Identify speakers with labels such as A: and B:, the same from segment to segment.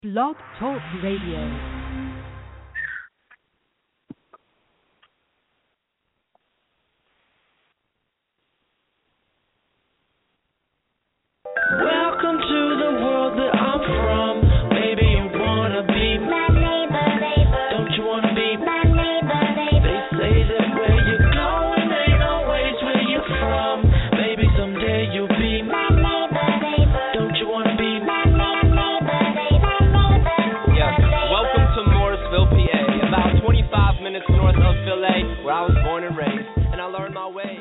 A: Blog Talk Radio.
B: Welcome to the world that I'm from. Maybe you wanna be my neighbor. Don't you wanna be my neighbor? They say that where you're going ain't always where you're from. Maybe someday you'll be my neighbor. Don't you wanna be my neighbor?
C: Yes, welcome to Morrisville, PA, about 25 minutes north of Philly, where I was born and raised, and I learned my ways.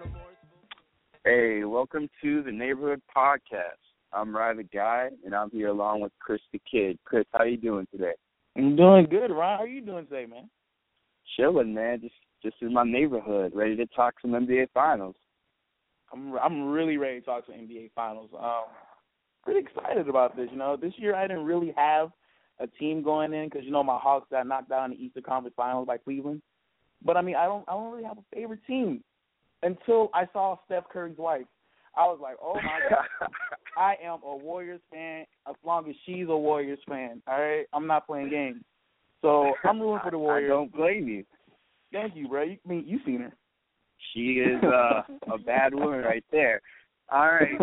D: Hey, welcome to the Neighborhood Podcast. I'm Ryan the Guy, and I'm here along with Chris the Kid. Chris, how you doing today?
E: I'm doing good, Ryan. How are you doing today, man?
D: Chilling, man. Just in my neighborhood, ready to talk some NBA Finals.
E: I'm really ready to talk some NBA Finals. Pretty excited about this. This year I didn't really have a team going in because my Hawks got knocked out in the Eastern Conference Finals by Cleveland. But I don't really have a favorite team until I saw Steph Curry's wife. I was like, oh my God, I am a Warriors fan as long as she's a Warriors fan. All right, I'm not playing games. So I'm rooting for the Warriors.
D: I don't blame you.
E: Thank you, bro. You seen her?
D: She is a bad woman right there. All right.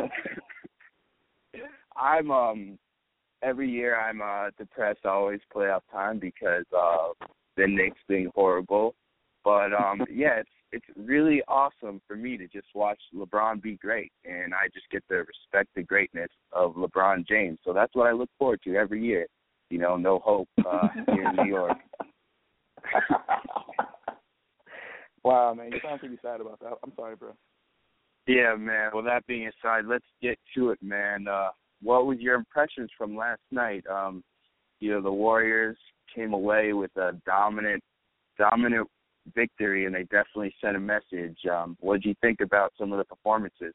D: I'm every year I'm depressed always playoff time because the Knicks being horrible. But yeah, it's really awesome for me to just watch LeBron be great, and I just get to respect the greatness of LeBron James. So that's what I look forward to every year. No hope here in New York.
E: Wow, man, you sound pretty sad about that. I'm sorry, bro.
D: Yeah, man. Well, that being aside, let's get to it, man. What was your impressions from last night? The Warriors came away with a dominant victory, and they definitely sent a message. What did you think about some of the performances?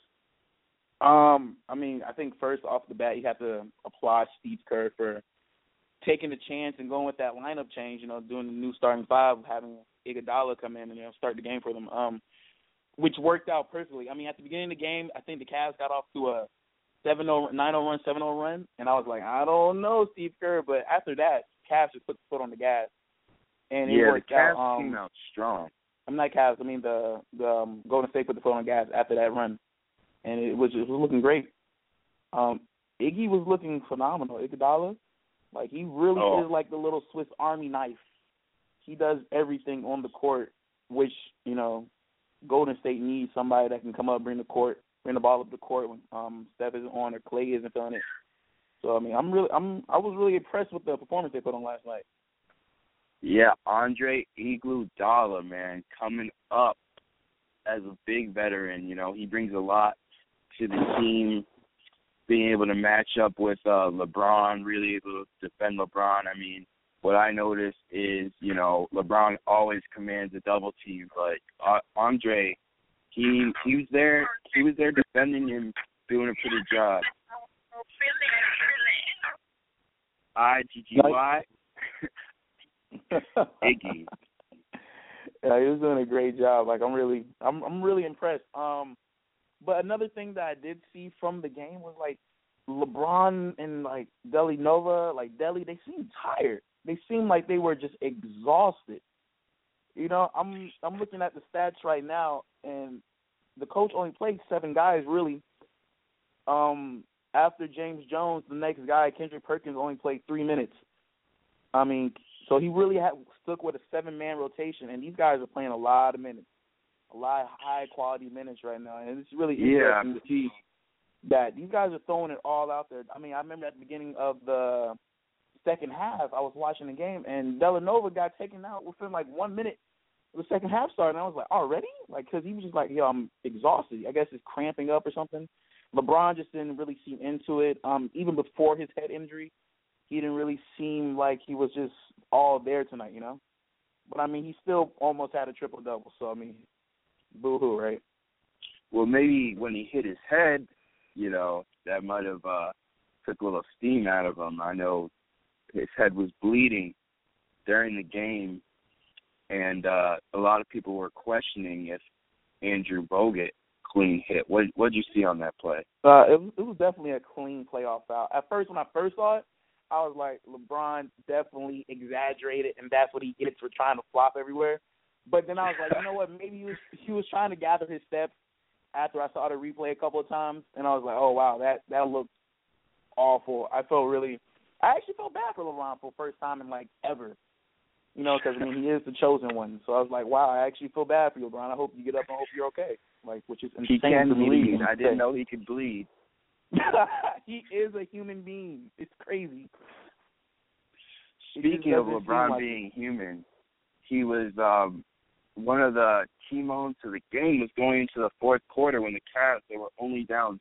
E: I think first off the bat, you have to applaud Steve Kerr for taking the chance and going with that lineup change, doing the new starting five, having Iguodala come in and start the game for them, which worked out perfectly. At the beginning of the game, I think the Cavs got off to a 7-0 run, and I was like, I don't know, Steve Kerr, but after that, Cavs just put the foot on the gas. And it worked
D: the Cavs
E: out.
D: Came out strong.
E: I'm not Cavs. The Golden State put the foot on the gas after that run, and it was looking great. Iggy was looking phenomenal. Iguodala, he really is like the little Swiss Army knife. He does everything on the court, which Golden State needs somebody that can come up, bring the ball up the court when Steph isn't on or Clay isn't feeling it. So I was really impressed with the performance they put on last night.
D: Yeah, Andre Iguodala, man, coming up as a big veteran. He brings a lot to the team, being able to match up with LeBron, really able to defend LeBron. What I noticed is, LeBron always commands a double team, but Andre, he was there defending him, doing a pretty job. IGGY. Iggy.
E: Yeah, he was doing a great job. I'm really impressed. But another thing that I did see from the game was LeBron and Deli Nova, they seemed tired. They seemed like they were just exhausted. I'm looking at the stats right now, and the coach only played 7 guys really. After James Jones, the next guy, Kendrick Perkins, only played 3 minutes. So he really stuck with a 7-man rotation, and these guys are playing a lot of minutes, a lot of high-quality minutes right now. And it's really interesting to see that these guys are throwing it all out there. I remember at the beginning of the second half, I was watching the game, and Delanova got taken out within 1 minute of the second half started. And I was like, already? Because he was just I'm exhausted. I guess it's cramping up or something. LeBron just didn't really seem into it. Even before his head injury, he didn't really seem like he was just all there tonight, But, he still almost had a triple-double. So, boo-hoo, right?
D: Well, maybe when he hit his head, that might have took a little steam out of him. I know his head was bleeding during the game, and a lot of people were questioning if Andrew Bogut clean hit. What did you see on that play?
E: It was definitely a clean playoff foul. At first, when I first saw it, I was like, LeBron definitely exaggerated, and that's what he gets for trying to flop everywhere. But then I was like, you know what? Maybe he was trying to gather his steps after I saw the replay a couple of times, and I was like, oh, wow, that looked awful. I actually felt bad for LeBron for the first time in, like, ever. You know, because, I mean, he is the chosen one. So I was like, wow, I actually feel bad for you, LeBron. I hope you get up and I hope you're okay. Like, which is insane.
D: He can
E: to believe.
D: bleed. I didn't know he could bleed.
E: He is a human being. It's crazy.
D: Speaking of LeBron being human, he was one of the key moments of the game was going into the fourth quarter when the Cavs, they were only down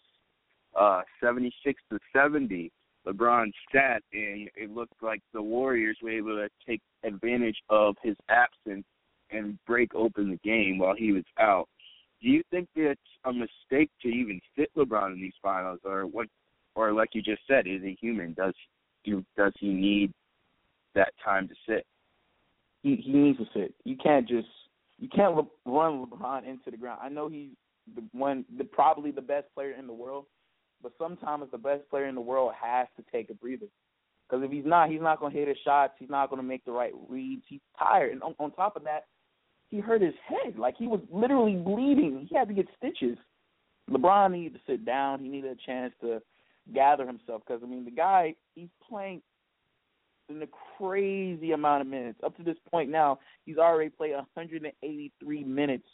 D: 76-70. LeBron sat, and it looked like the Warriors were able to take advantage of his absence and break open the game while he was out. Do you think it's a mistake to even sit LeBron in these finals, or what? Or like you just said, is he human? Does he need that time to sit?
E: He needs to sit. You can't run LeBron into the ground. I know he's probably the best player in the world, but sometimes the best player in the world has to take a breather. Because if he's not going to hit his shots. He's not going to make the right reads. He's tired. And on top of that, he hurt his head. Like, he was literally bleeding. He had to get stitches. LeBron needed to sit down. He needed a chance to gather himself. Because, I mean, the guy, he's playing in a crazy amount of minutes. Up to this point now, he's already played 183 minutes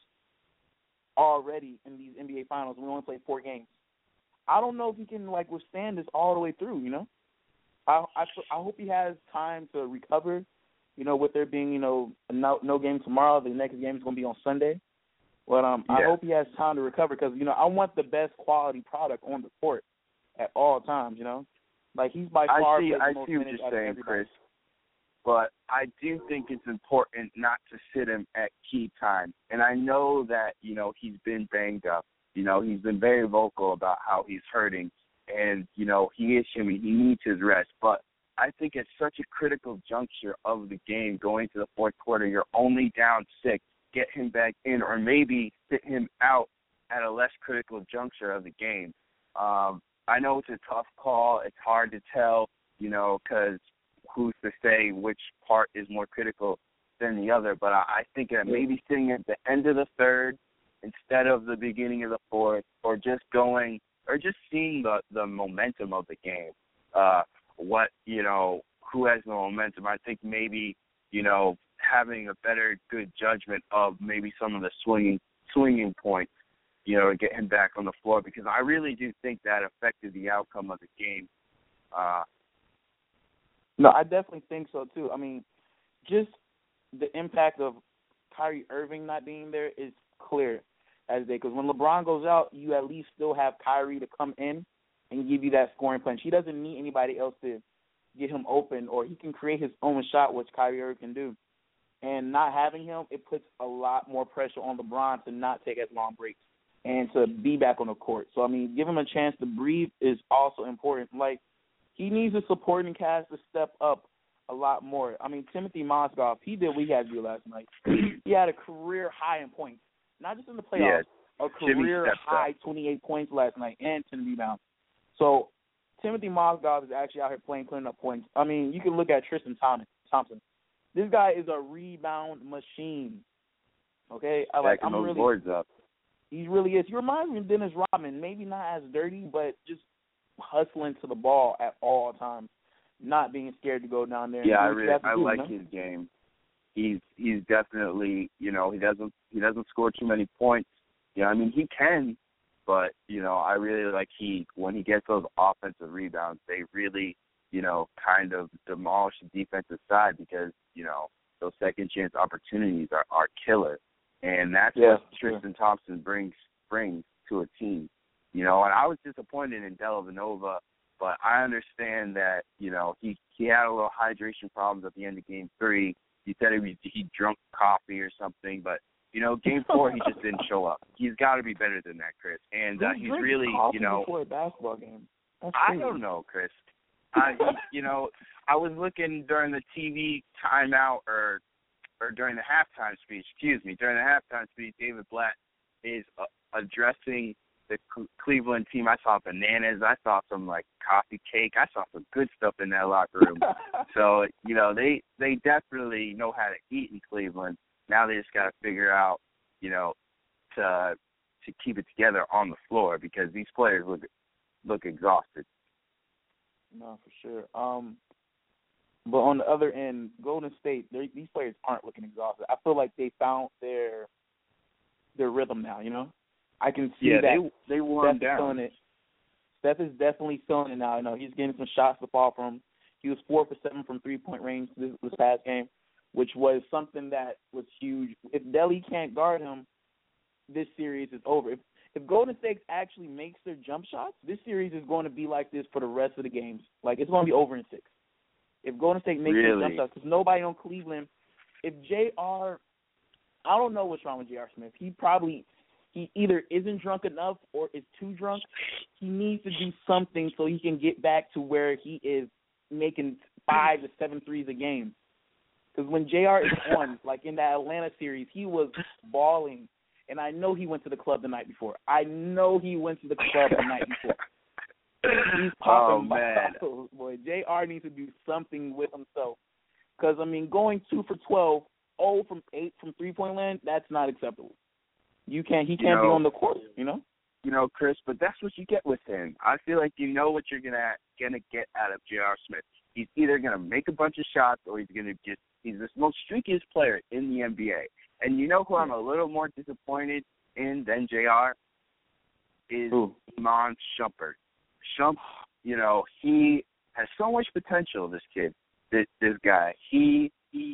E: already in these NBA Finals. We only played 4 games. I don't know if he can, like, withstand this all the way through, you know? I hope he has time to recover, you know, with there being, you know, no game tomorrow. The next game is going to be on Sunday. But I hope he has time to recover because, you know, I want the best quality product on the court at all times, you know? Like, he's by far
D: I see what you're saying, Chris. But I do think it's important not to sit him at key times. And I know that, you know, he's been banged up. You know, he's been very vocal about how he's hurting. And, you know, he is human. He needs his rest. But I think at such a critical juncture of the game, going to the fourth quarter, you're only down 6. Get him back in or maybe sit him out at a less critical juncture of the game. I know it's a tough call. It's hard to tell, you know, because who's to say which part is more critical than the other. But I think that maybe sitting at the end of the third instead of the beginning of the fourth, or just seeing the momentum of the game. Who has the momentum. I think maybe, you know, having a better good judgment of maybe some of the swinging points, you know, to get him back on the floor, because I really do think that affected the outcome of the game.
E: No, I definitely think so, too. I mean, just the impact of Kyrie Irving not being there is clear as day, because when LeBron goes out, you at least still have Kyrie to come in and give you that scoring punch. He doesn't need anybody else to get him open, or he can create his own shot, which Kyrie Irving can do. And not having him, it puts a lot more pressure on LeBron to not take as long breaks and to be back on the court. So, I mean, give him a chance to breathe is also important. Like, he needs a supporting cast to step up a lot more. I mean, Timothy Mozgov, he did what he had to do last night. He had a career high in points, not just in the playoffs, a career high 28 points last night and 10 rebounds. So, Timothy Mozgov is actually out here putting up points. I mean, you can look at Tristan Thompson. This guy is a rebound machine. Okay?
D: Backing those boards up.
E: He really is. He reminds me of Dennis Rodman. Maybe not as dirty, but just hustling to the ball at all times, not being scared to go down there.
D: Yeah, I like his game. He's definitely, you know, he doesn't score too many points. Yeah, I mean, he can, but, you know, I really like when he gets those offensive rebounds, they really, you know, kind of demolish the defensive side because, you know, those second chance opportunities are killer. And that's what Tristan Thompson brings to a team. You know, and I was disappointed in Dellavedova, but I understand that, you know, he had a little hydration problems at the end of Game 3. He said he drank coffee or something, but, you know, Game 4 he just didn't show up. He's got to be better than that, Chris. And he's really, you know,
E: before a basketball game.
D: I don't know, Chris. You know, I was looking during the TV timeout or during the halftime speech. During the halftime speech, David Blatt is addressing the Cleveland team, I saw bananas. I saw some, like, coffee cake. I saw some good stuff in that locker room. So, you know, they definitely know how to eat in Cleveland. Now they just got to figure out, you know, to keep it together on the floor because these players look exhausted.
E: No, for sure. But on the other end, Golden State, these players aren't looking exhausted. I feel like they found their rhythm now, you know? I can see that
D: they wore him down.
E: Feeling it. Steph is definitely feeling it now. You know, he's getting some shots to fall from. He was 4 for 7 from three-point range this past game, which was something that was huge. If Delhi can't guard him, this series is over. If Golden State actually makes their jump shots, this series is going to be like this for the rest of the games. Like, it's going to be over in 6. If Golden State makes their jump shots, because nobody on Cleveland, if J.R., I don't know what's wrong with J.R. Smith. He either isn't drunk enough or is too drunk. He needs to do something so he can get back to where he is making 5 to 7 threes a game. Because when JR is on, like in that Atlanta series, he was balling. And I know he went to the club the night before. He's popping bottles, boy. JR needs to do something with himself. Because, I mean, going 2 for 12, 0 from 8 from three-point land, that's not acceptable. He can't be on the court, you know?
D: You know, Chris, but that's what you get with him. I feel like you know what you're gonna get out of J.R. Smith. He's either gonna make a bunch of shots or he's the most streakiest player in the NBA. And you know who I'm a little more disappointed in than JR is Iman Shumpert. Shump, you know, he has so much potential, this kid, this guy. He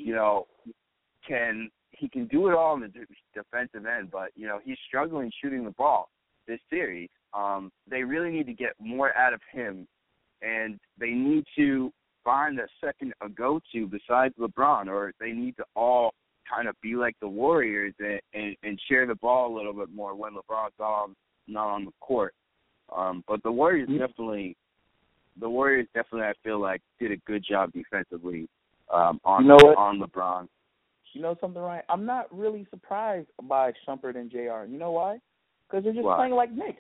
D: can do it all on the defensive end, but, you know, he's struggling shooting the ball this series. They really need to get more out of him, and they need to find a go-to besides LeBron, or they need to all kind of be like the Warriors and share the ball a little bit more when LeBron's not on the court. But the Warriors definitely, I feel like, did a good job defensively on LeBron.
E: You know something, right? I'm not really surprised by Shumpert and JR. You know why? Because they're just playing like Knicks.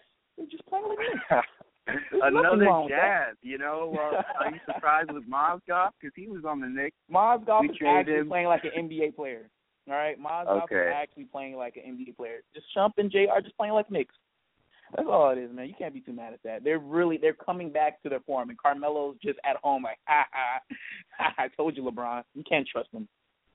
D: Another jab, you know. Are you surprised with Mozgov? Because he was on the Knicks.
E: Mozgov is actually playing like an NBA player. All right? Mozgov is actually playing like an NBA player. Just Shump and JR just playing like Knicks. That's all it is, man. You can't be too mad at that. They're coming back to their form, and Carmelo's just at home like, I told you, LeBron. You can't trust him.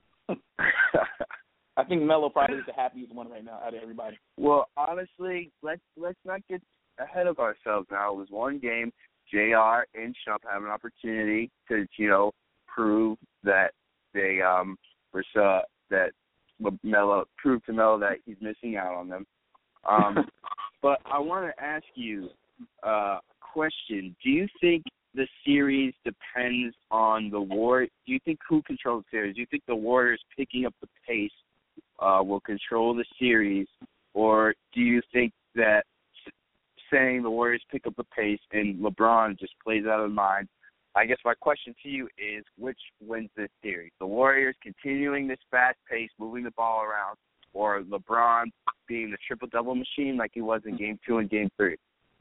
E: I think Melo probably is the happiest one right now out of everybody.
D: Well, honestly, let's not get ahead of ourselves now. It was one game. JR and Shump have an opportunity to, you know, prove that they that Melo proved to Melo that he's missing out on them. But I want to ask you a question. Do you think the series depends on the Warriors? Do you think who controls the series? Do you think the Warriors picking up the pace will control the series, or do you think that saying the Warriors pick up the pace and LeBron just plays out of mind? I guess my question to you is, which wins this series? The Warriors continuing this fast pace, moving the ball around, or LeBron being the triple-double machine like he was in Game 2 and Game 3?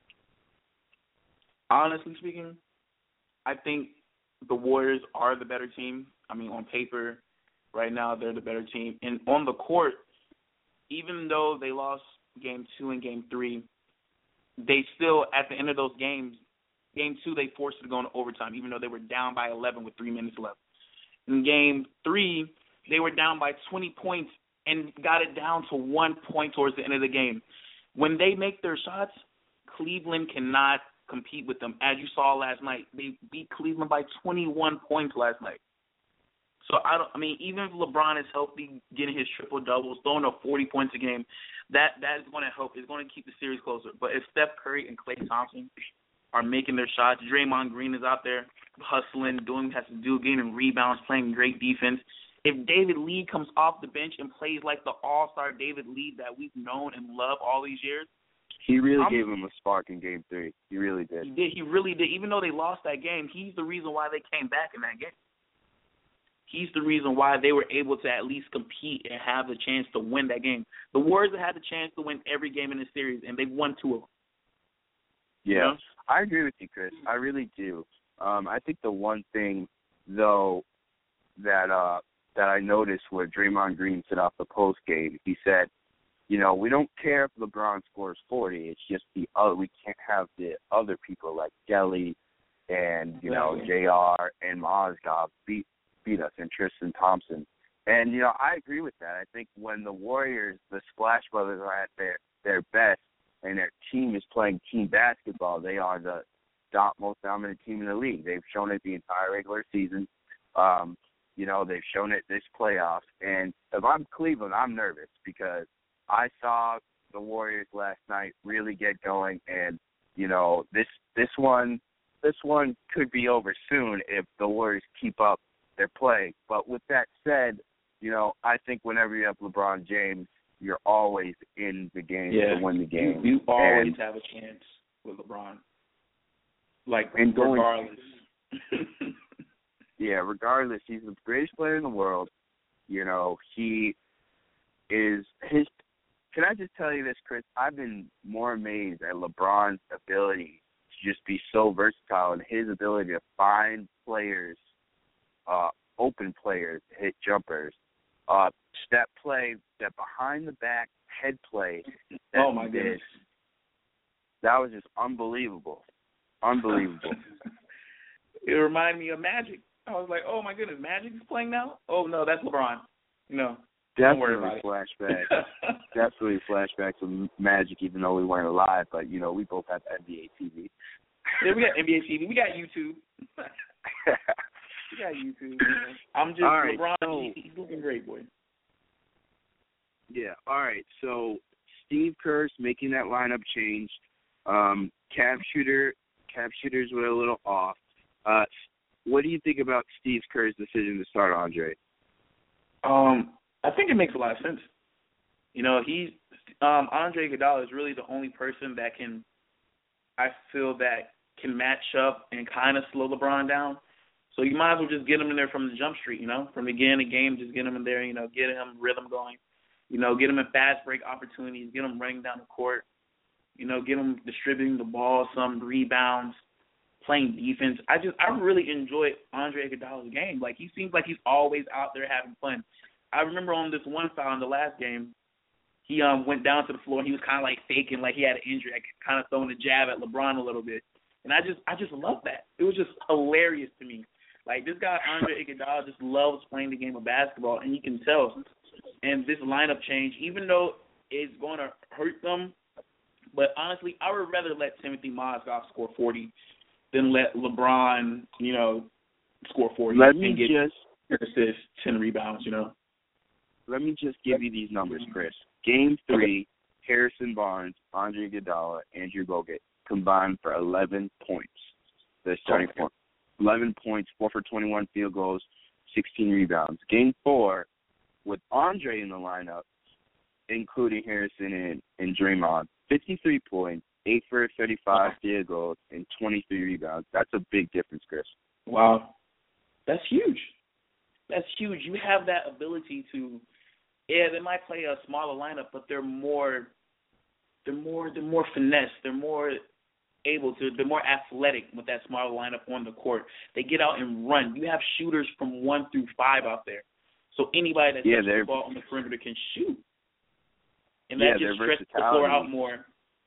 E: Honestly speaking, I think the Warriors are the better team. I mean, on paper, right now, they're the better team. And on the court, even though they lost Game 2 and Game 3, they still, at the end of those games, Game 2, they forced it to go into overtime, even though they were down by 11 with 3 minutes left. In Game 3, they were down by 20 points and got it down to 1 point towards the end of the game. When they make their shots, Cleveland cannot compete with them. As you saw last night, they beat Cleveland by 21 points last night. So, even if LeBron is healthy, getting his triple-doubles, throwing up 40 points a game, that is going to help. It's going to keep the series closer. But if Steph Curry and Klay Thompson are making their shots, Draymond Green is out there hustling, doing what he has to do, getting rebounds, playing great defense. If David Lee comes off the bench and plays like the all-star David Lee that we've known and loved all these years,
D: he really gave him a spark in Game 3. He really did.
E: He did. He really did. Even though they lost that game, he's the reason why they came back in that game. He's the reason why they were able to at least compete and have the chance to win that game. The Warriors had the chance to win every game in the series, and they've won 2 of them.
D: Yeah,
E: you know?
D: I agree with you, Chris. I really do. I think the one thing, though, that I noticed where Draymond Green said off the post game, he said, we don't care if LeBron scores 40. It's just we can't have the other people like Delly and JR and Mozgov beat us, and Tristan Thompson. And I agree with that. I think when the Warriors, the Splash Brothers, are at their best and their team is playing team basketball, they are the most dominant team in the league. They've shown it the entire regular season. They've shown it this playoffs. And if I'm Cleveland, I'm nervous because I saw the Warriors last night really get going, and this one could be over soon if the Warriors keep up their play. But with that said, I think whenever you have LeBron James, you're always in the game to win the game.
E: You always have a chance with LeBron. Regardless.
D: Yeah, regardless, he's the greatest player in the world. He is his. Can I just tell you this, Chris? I've been more amazed at LeBron's ability to just be so versatile and his ability to find players, open players, hit jumpers. That play, that behind-the-back head play that
E: oh my goodness,
D: that was just unbelievable. Unbelievable.
E: It reminded me of Magic. I was like, oh my goodness, Magic is playing now? Oh no, that's LeBron. Don't worry about it.
D: Flashback. Definitely flashbacks to Magic, even though we weren't alive. But we both have NBA TV.
E: Yeah, we got NBA TV. We got YouTube. We got YouTube. I'm just
D: all right,
E: LeBron.
D: So,
E: he's looking great, boy.
D: Yeah. All right. So Steve Kerr's making that lineup change. Cap shooters were a little off. What do you think about Steve Kerr's decision to start Andre?
E: I think it makes a lot of sense. He's Andre Iguodala is really the only person that can match up and kind of slow LeBron down. So you might as well just get him in there from the jump street, from the beginning of the game, just get him in there, get him rhythm going, get him in fast break opportunities, get him running down the court, get him distributing the ball, some rebounds, playing defense. I really enjoy Andre Iguodala's game. He seems like he's always out there having fun. I remember on this one foul in the last game, he went down to the floor and he was kind of faking he had an injury, kind of throwing a jab at LeBron a little bit. And I just love that. It was just hilarious to me. This guy, Andre Iguodala, just loves playing the game of basketball, and you can tell. And this lineup change, even though it's going to hurt them, but honestly, I would rather let Timothy Mozgov score 40 than let LeBron, score 40 and get 10 assists, 10 rebounds,
D: Let me just give you these numbers, Chris. Game 3, Harrison Barnes, Andre Iguodala, Andrew Bogut combined for 11 points. The starting point. 11 points, 4 for 21 field goals, 16 rebounds. Game 4, with Andre in the lineup, including Harrison and Draymond, 53 points, 8 for 35 field goals, and 23 rebounds. That's a big difference, Chris.
E: Wow. That's huge. That's huge. You have that ability to, they might play a smaller lineup, but they're more finesse. They're more athletic with that smaller lineup on the court. They get out and run. You have shooters from 1 through 5 out there. So anybody that touches the ball on the perimeter can shoot. And that just stretches the floor out more.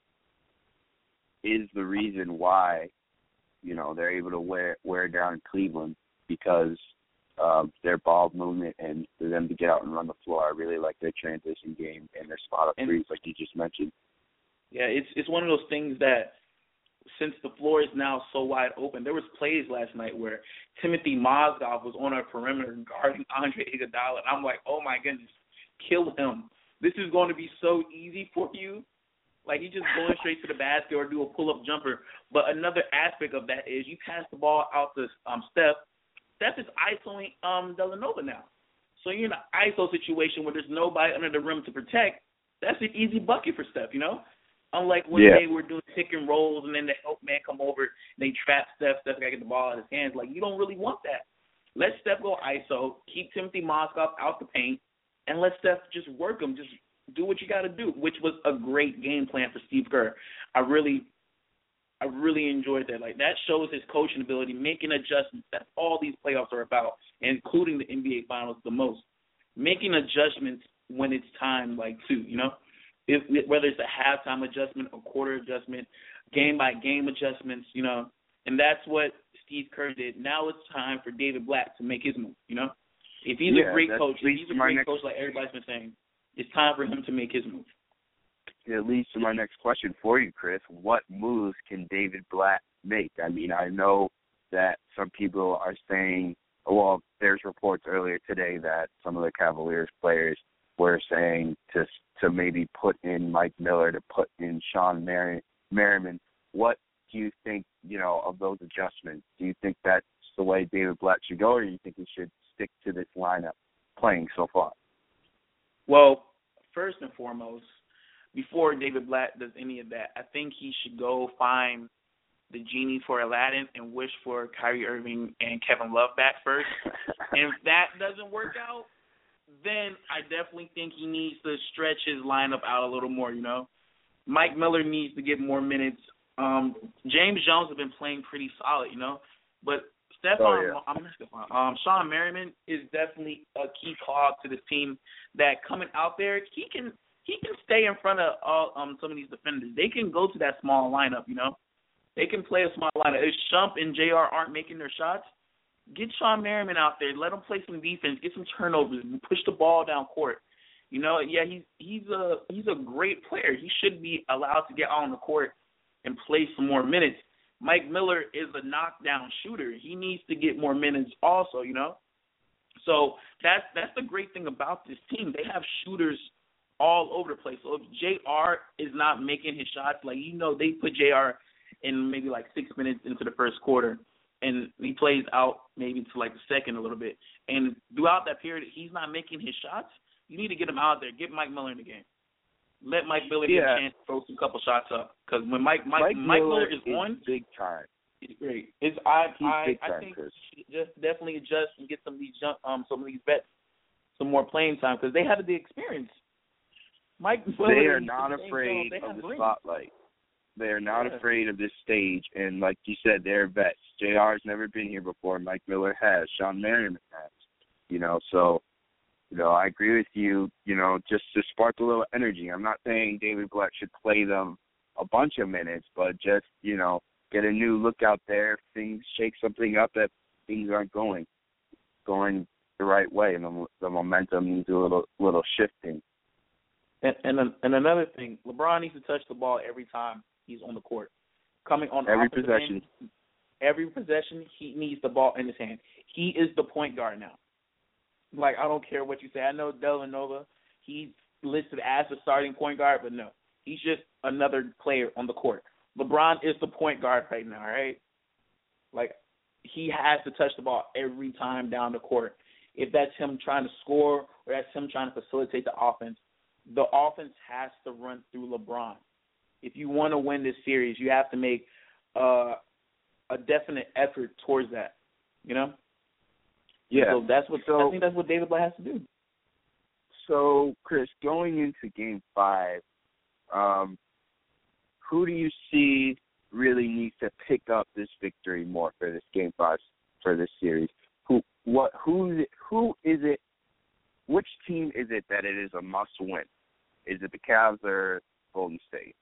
D: Is the reason why, they're able to wear down Cleveland, because their ball movement and for them to get out and run the floor. I really like their transition game and their spot up threes, like you just mentioned.
E: Yeah, it's one of those things that, since the floor is now so wide open, there was plays last night where Timothy Mozgov was on our perimeter guarding Andre Iguodala, and I'm like, oh my goodness, kill him. This is going to be so easy for you. He's just going straight to the basket or do a pull-up jumper. But another aspect of that is you pass the ball out to Steph. Steph is isoing Villanova now. So you're in an ISO situation where there's nobody under the rim to protect. That's an easy bucket for Steph, Unlike when they were doing pick and rolls and then the help man come over and they trap Steph. Steph got to get the ball out of his hands. You don't really want that. Let Steph go ISO, keep Timothy Mozgov out the paint, and let Steph just work him. Just do what you got to do, which was a great game plan for Steve Kerr. I really I really enjoyed that. Like, that shows his coaching ability, making adjustments. That's all these playoffs are about, including the NBA Finals the most. Making adjustments when it's time, like, too, you know? Whether it's a halftime adjustment, a quarter adjustment, game-by-game adjustments, you know? And that's what Steve Kerr did. Now it's time for David Blatt to make his move, you know? If he's a great coach, like everybody's been saying, it's time for him to make his move.
D: It leads to my next question for you, Chris. What moves can David Blatt make? I mean, I know that some people are saying, well, there's reports earlier today that some of the Cavaliers players were saying to maybe put in Mike Miller, to put in Sean Merriman. What do you think, you know, of those adjustments? Do you think that's the way David Blatt should go, or do you think he should stick to this lineup playing so far?
E: Well, first and foremost, before David Blatt does any of that, I think he should go find the genie for Aladdin and wish for Kyrie Irving and Kevin Love back first. And if that doesn't work out, then I definitely think he needs to stretch his lineup out a little more, you know. Mike Miller needs to get more minutes. James Jones has been playing pretty solid, you know. But Sean Merriman is definitely a key cog to this team that coming out there, he can stay in front of some of these defenders. They can go to that small lineup, you know. They can play a small lineup. If Shump and JR aren't making their shots, get Sean Merriman out there. Let him play some defense, get some turnovers, and push the ball down court. You know, yeah, he's a great player. He should be allowed to get on the court and play some more minutes. Mike Miller is a knockdown shooter. He needs to get more minutes also, you know. So that's the great thing about this team. They have shooters all over the place. So if JR is not making his shots, like, you know, they put JR in maybe like 6 minutes into the first quarter, and he plays out maybe to like the second a little bit. And throughout that period, he's not making his shots. You need to get him out there. Get Mike Miller in the game. Let Mike Miller get a chance to throw some couple shots up. Because when Mike Miller is on,
D: big time.
E: It's great. I think
D: Chris.
E: he should just definitely adjust and get some of these vets some more playing time, because they have the experience. Mike Miller,
D: they are not afraid of the spotlight. They are not afraid of this stage, and like you said, they're vets. JR's never been here before. Mike Miller has. Sean Merriman has. You know, so, you know, I agree with you, you know, just to spark a little energy. I'm not saying David Blatt should play them a bunch of minutes, but just, you know, get a new look out there. Things shake something up that things aren't going the right way, and the momentum needs a little shifting.
E: And another thing, LeBron needs to touch the ball every time he's on the court. Coming on
D: every possession.
E: Every possession, he needs the ball in his hand. He is the point guard now. Like, I don't care what you say. I know Delanova, he's listed as a starting point guard, but no. He's just another player on the court. LeBron is the point guard right now, right? Like, he has to touch the ball every time down the court. If that's him trying to score or that's him trying to facilitate the offense has to run through LeBron. If you want to win this series, you have to make a definite effort towards that, you know?
D: Yeah.
E: So I think that's what David Blatt has to do.
D: So, Chris, going into Game 5, who do you see really needs to pick up this victory more for this Game 5 for this series? Who is it? Which team is it that it is a must-win? Is it the Cavs or Golden State?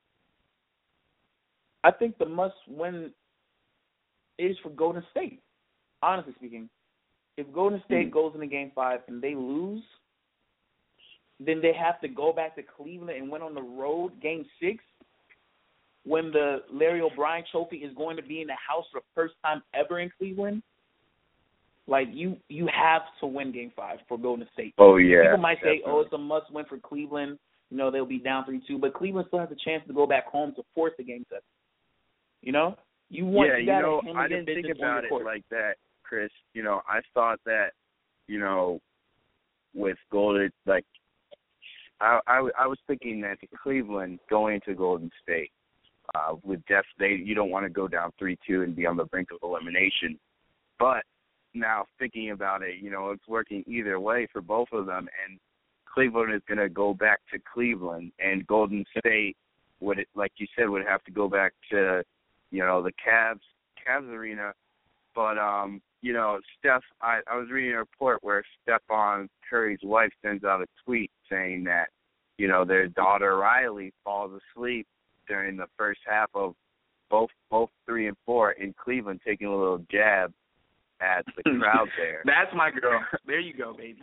E: I think the must-win is for Golden State, honestly speaking. If Golden State goes into Game 5 and they lose, then they have to go back to Cleveland and win on the road Game 6 when the Larry O'Brien Trophy is going to be in the house for the first time ever in Cleveland. Like, you have to win Game 5 for Golden State.
D: Oh, yeah.
E: People might say, it's a must-win for Cleveland. You know, they'll be down 3-2. But Cleveland still has a chance to go back home to force the Game 7. You know?
D: I didn't think about it like that, Chris. You know, I thought that, you know, with Golden, like, I was thinking that Cleveland going to Golden State you don't want to go down 3-2 and be on the brink of elimination. But now thinking about it, you know, it's working either way for both of them, and Cleveland is going to go back to Cleveland, and Golden State would, like you said, would have to go back to the Cavs arena. But, Steph, I was reading a report where Stephon Curry's wife sends out a tweet saying that, their daughter Riley falls asleep during the first half of both 3 and 4 in Cleveland, taking a little jab at the crowd there.
E: That's my girl. There you go, baby.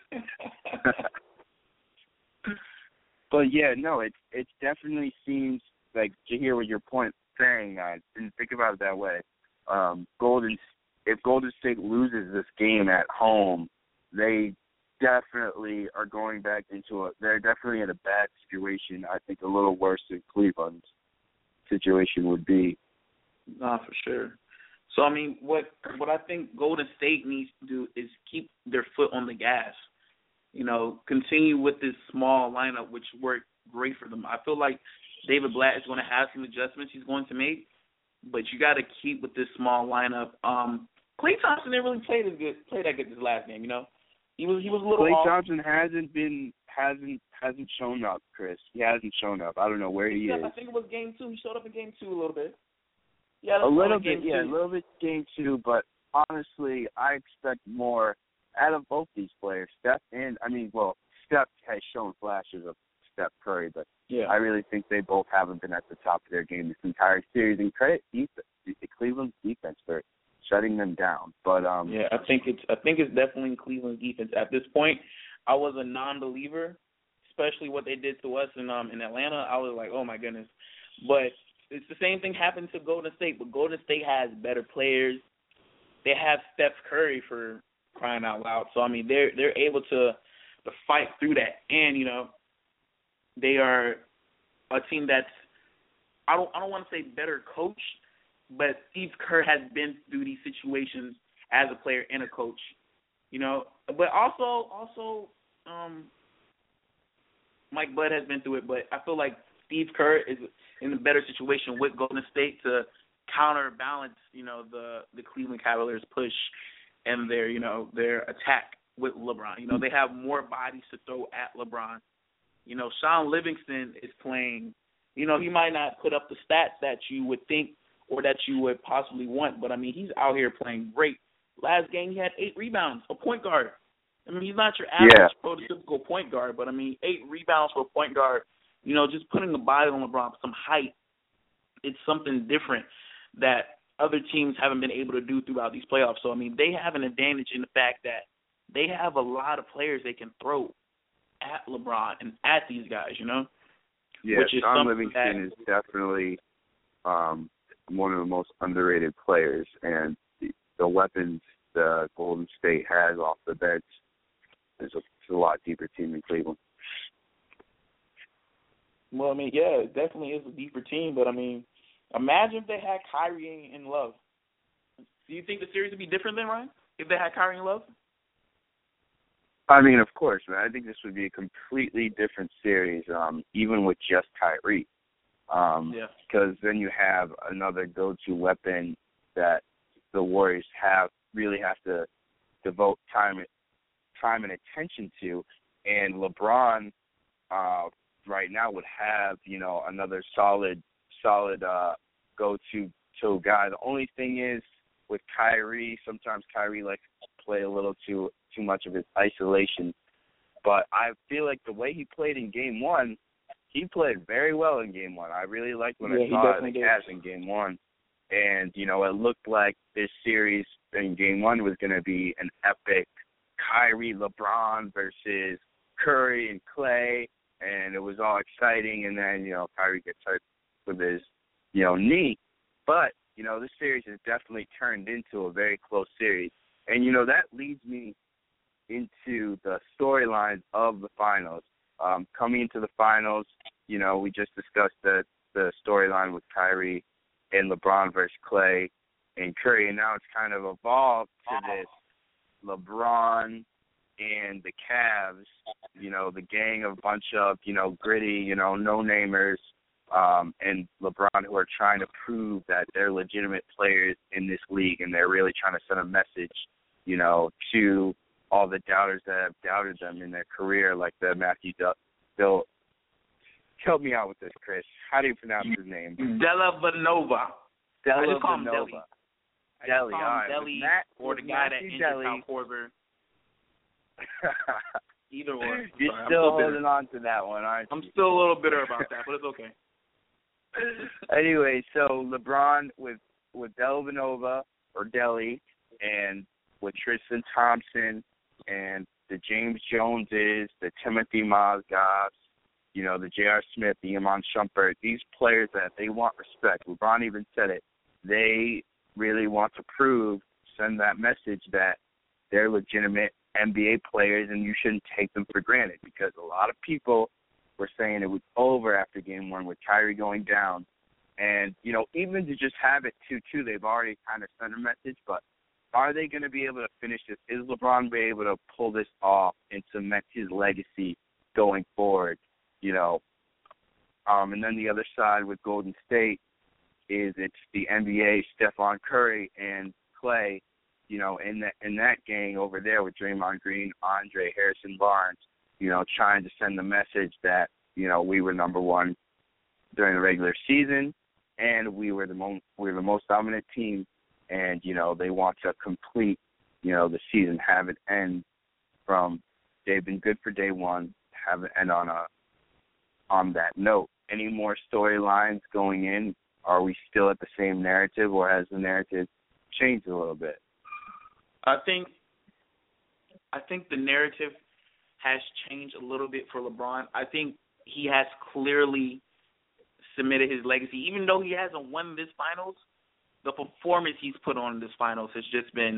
D: But yeah, no, it definitely seems like, to hear what your point saying, I didn't think about it that way. If Golden State loses this game at home, they definitely are going back they're definitely in a bad situation. I think a little worse than Cleveland's situation would be.
E: Nah, for sure. So, I mean, what I think Golden State needs to do is keep their foot on the gas. Continue with this small lineup, which worked great for them. I feel like David Blatt is going to have some adjustments he's going to make, but you got to keep with this small lineup. Klay Thompson didn't really play that good this last game. He was a little
D: Klay
E: off.
D: Thompson hasn't shown up, Chris. He hasn't shown up. I don't know where he is.
E: I think it was game 2. He showed up in game 2 a little bit.
D: A little bit game 2, but honestly, I expect more out of both these players. Steph has shown flashes of Steph Curry, but I really think they both haven't been at the top of their game this entire series. And credit Cleveland's defense for shutting them down. But
E: I think it's definitely Cleveland's defense at this point. I was a non-believer, especially what they did to us in Atlanta. I was like, oh my goodness. But it's the same thing happened to Golden State, but Golden State has better players. They have Steph Curry, for crying out loud. So I mean, they're able to fight through that, and they are a team that's I don't want to say better coached, but Steve Kerr has been through these situations as a player and a coach, But also Mike Bud has been through it, but I feel like Steve Kerr is in a better situation with Golden State to counterbalance, the Cleveland Cavaliers' push and their attack with LeBron. They have more bodies to throw at LeBron. Sean Livingston is playing. He might not put up the stats that you would think or that you would possibly want, but, I mean, he's out here playing great. Last game he had 8 rebounds, a point guard. I mean, he's not your average prototypical point guard, but, 8 rebounds for a point guard, just putting the body on LeBron, some height, it's something different that other teams haven't been able to do throughout these playoffs. So, they have an advantage in the fact that they have a lot of players they can throw at LeBron and at these guys,
D: Yeah,
E: which is
D: Sean Livingston is definitely one of the most underrated players, and the weapons the Golden State has off the bench is a lot deeper team than Cleveland.
E: Well, it definitely is a deeper team, but, imagine if they had Kyrie and Love. Do you think the series would be different then, Ryan, if they had Kyrie and Love?
D: Of course, man. I think this would be a completely different series, even with just Kyrie. Because then you have another go-to weapon that the Warriors really have to devote time and attention to. And LeBron right now would have, another solid go-to guy. The only thing is with Kyrie, sometimes Kyrie likes to play a little too much of his isolation. But I feel like the way he played in Game 1, he played very well in Game 1. I really liked when I saw the Cavs in Game 1. And, it looked like this series in Game 1 was going to be an epic Kyrie-LeBron versus Curry and Klay, and it was all exciting. And then, Kyrie gets hurt with his, knee. But, this series has definitely turned into a very close series. And, that leads me into the storylines of the finals. Coming into the finals, we just discussed the storyline with Kyrie and LeBron versus Klay and Curry, and now it's kind of evolved to this LeBron and the Cavs, the gang of a bunch of, gritty, no-namers, and LeBron who are trying to prove that they're legitimate players in this league, and they're really trying to send a message, to all the doubters that have doubted them in their career, like the Matthew Bill. Help me out with this, Chris. How do you pronounce his name?
E: Dellavedova. I just call him Deli. I
D: Deli,
E: just call him Deli, or the guy that injured Kyle Korver. Either or.
D: You're still holding on to that one, aren't you?
E: I'm still a little bitter about that, but it's okay.
D: Anyway, so LeBron with Dellavedova or Deli, and with Tristan Thompson and the James Joneses, the Timothy Mozgovs, the J.R. Smith, the Iman Shumpert, these players that they want respect. LeBron even said it. They really want to send that message that they're legitimate NBA players and you shouldn't take them for granted, because a lot of people were saying it was over after game one with Kyrie going down. And, even to just have it 2-2, they've already kind of sent a message, but are they going to be able to finish this? Is LeBron be able to pull this off and cement his legacy going forward? And then the other side with Golden State is it's the NBA, Stephon Curry and Clay, in that gang over there with Draymond Green, Andre, Harrison Barnes, trying to send the message that, we were number one during the regular season and we were the most dominant team, and, they want to complete, the season, have it end from they've been good for day one, have it end on that note. Any more storylines going in? Are we still at the same narrative, or has the narrative changed a little bit?
E: I think the narrative has changed a little bit for LeBron. I think he has clearly cemented his legacy. Even though he hasn't won this finals, the performance he's put on in this finals has just been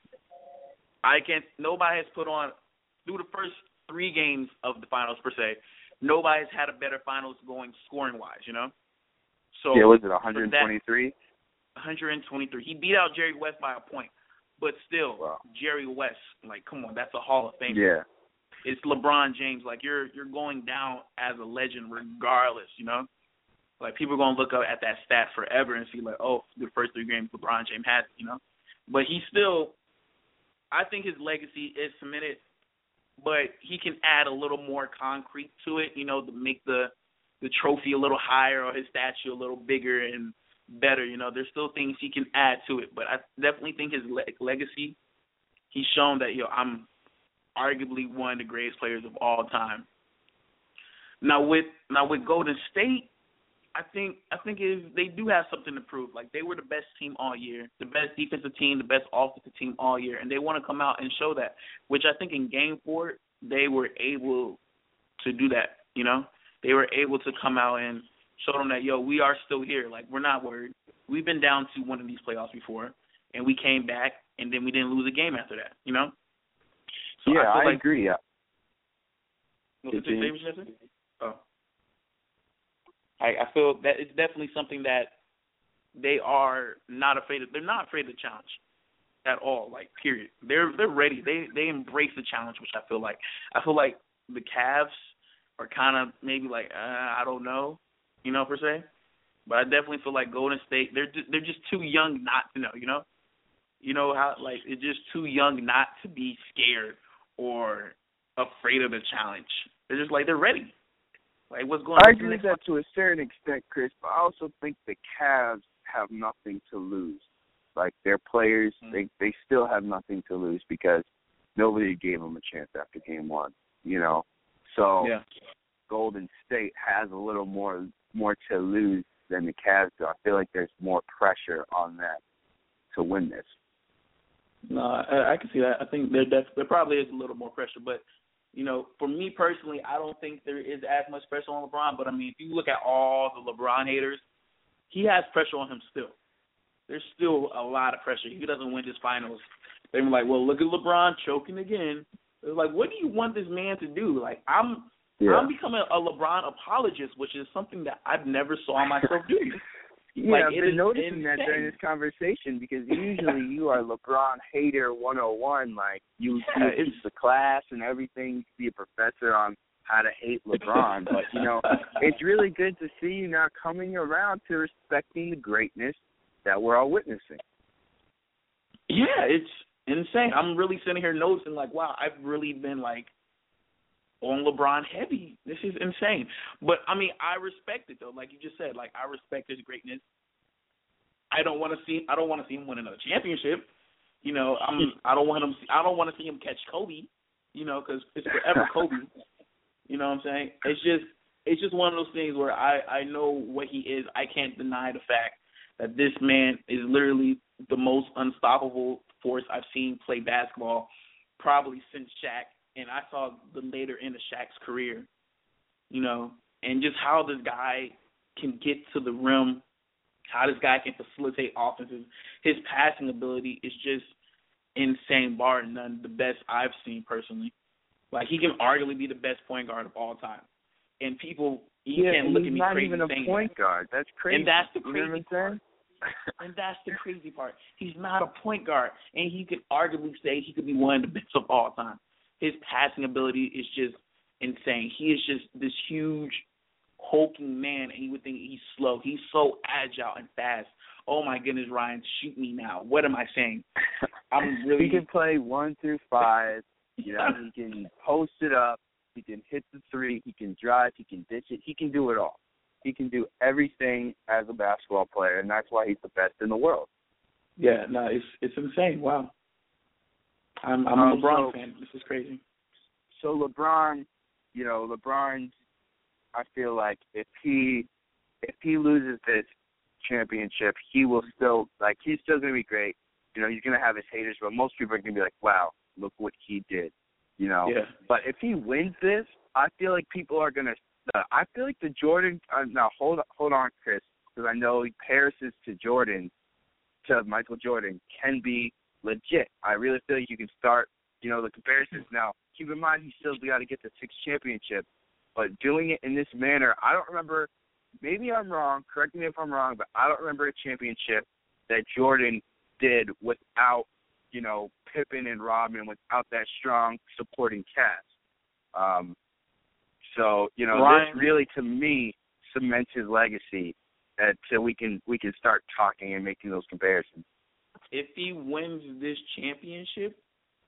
E: nobody has put on, through the first 3 games of the finals per se, nobody's had a better finals going scoring-wise, So
D: yeah, was it 123?
E: 123. He beat out Jerry West by a point. But still, wow. Jerry West, come on, that's a Hall of Famer.
D: Yeah.
E: It's LeBron James. You're going down as a legend regardless, people are going to look up at that stat forever and see, the first 3 games LeBron James had, But he still, I think his legacy is cemented, but he can add a little more concrete to it, to make the trophy a little higher or his statue a little bigger and better. There's still things he can add to it, but I definitely think his legacy, he's shown that, I'm arguably one of the greatest players of all time. Now with Golden State, I think they do have something to prove. They were the best team all year, the best defensive team, the best offensive team all year, and they want to come out and show that, which I think in Game 4 they were able to do that, They were able to come out and show them that, we are still here. We're not worried. We've been down to one of these playoffs before, and we came back, and then we didn't lose a game after that, So
D: yeah,
E: I
D: agree, yeah.
E: I feel that it's definitely something that they are not afraid of. They're not afraid of the challenge at all, period. They're ready. They embrace the challenge, which I feel like. I feel like the Cavs are kind of maybe I don't know, per se. But I definitely feel like Golden State, they're just too young not to know, how it's just too young not to be scared or afraid of the challenge. They're just they're ready. What's going on?
D: I agree with that to a certain extent, Chris, but I also think the Cavs have nothing to lose. Their players, they still have nothing to lose because nobody gave them a chance after game 1, So
E: yeah.
D: Golden State has a little more to lose than the Cavs do. I feel like there's more pressure on them to win this.
E: No, I can see that. I think there probably is a little more pressure, but for me personally, I don't think there is as much pressure on LeBron. But if you look at all the LeBron haters, he has pressure on him still. There's still a lot of pressure. If he doesn't win this finals, they're well, look at LeBron choking again. It's what do you want this man to do? I'm becoming a LeBron apologist, which is something that I've never saw myself do.
D: Yeah, I've been noticing that during this conversation because usually you are LeBron hater 101. You teach the class and everything, be a professor on how to hate LeBron. But, it's really good to see you now coming around to respecting the greatness that we're all witnessing.
E: Yeah, it's insane. I'm really sitting here noticing, wow, I've really been, on LeBron heavy. This is insane. But, I respect it, though. Like you just said, I respect his greatness. I don't want to see him win another championship. You know, I don't want to see him catch Kobe. You know, because it's forever Kobe. You know what I'm saying? It's just one of those things where I know what he is. I can't deny the fact that this man is literally the most unstoppable force I've seen play basketball probably since Shaq, and I saw the later end of Shaq's career, you know, and just how this guy can get to the rim, how this guy can facilitate offenses. His passing ability is just insane, bar none, the best I've seen personally. Like, he can arguably be the best point guard of all time. And people, can't look at me crazy saying
D: he's not even a point guard. That's crazy.
E: And that's the crazy
D: you know what I'm saying?
E: And that's the crazy part. He's not a point guard, and he could arguably say he could be one of the best of all time. His passing ability is just insane. He is just this huge, hulking man, and you would think he's slow. He's so agile and fast. Oh, my goodness, Ryan, shoot me now. What am I saying?
D: He can play 1 through 5. You know, he can post it up. He can hit the three. He can drive. He can dish it. He can do it all. He can do everything as a basketball player, and that's why he's the best in the world.
E: Yeah, no, it's insane. Wow. I'm a LeBron fan. This is crazy.
D: So LeBron, I feel like if he loses this championship, he will still, he's still going to be great. You know, he's going to have his haters, but most people are going to be like, wow, look what he did, you know.
E: Yeah.
D: But if he wins this, I feel like people are going to I feel like the Jordan now hold on, Chris, because I know Paris's to Michael Jordan can be legit. I really feel like you can start, the comparisons. Now, keep in mind, he still got to get the 6th championship, but doing it in this manner, I don't remember, maybe I'm wrong, correct me if I'm wrong, but I don't remember a championship that Jordan did without, Pippen and Rodman, without that strong supporting cast. So,
E: Ryan,
D: this really, to me, cements his legacy until we can start talking and making those comparisons.
E: If he wins this championship,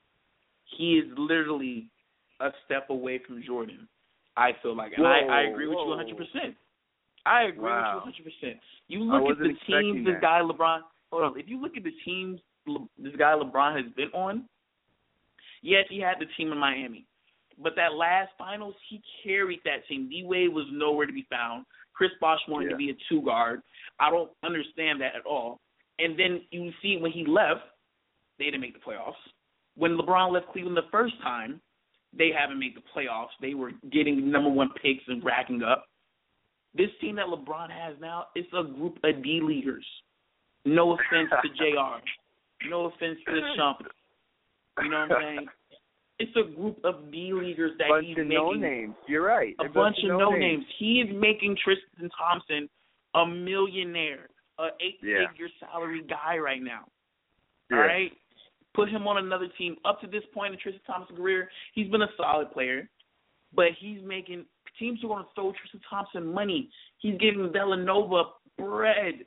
E: he is literally a step away from Jordan, I feel like. And I agree with you 100%. I agree with you 100%. You look at the teams this guy LeBron – hold on. If you look at the teams this guy LeBron has been on, yes, he had the team in Miami. But that last finals, he carried that team. D-Wade was nowhere to be found. Chris Bosh wanted to be a 2-guard. I don't understand that at all. And then you see when he left, they didn't make the playoffs. When LeBron left Cleveland the first time, they haven't made the playoffs. They were getting number 1 picks and racking up. This team that LeBron has now, it's a group of D-leaguers. No offense to JR. No offense to Shump. You know what I'm saying? It's a group of D-leaguers that he's making.
D: A bunch of no-names. You're right.
E: A bunch of no-names. He is making Tristan Thompson a millionaire, an 8-figure salary guy right now.
D: Yeah.
E: All right? Put him on another team. Up to this point in Tristan Thompson's career, he's been a solid player, but he's making – teams are going to throw Tristan Thompson money. He's giving Villanova bread.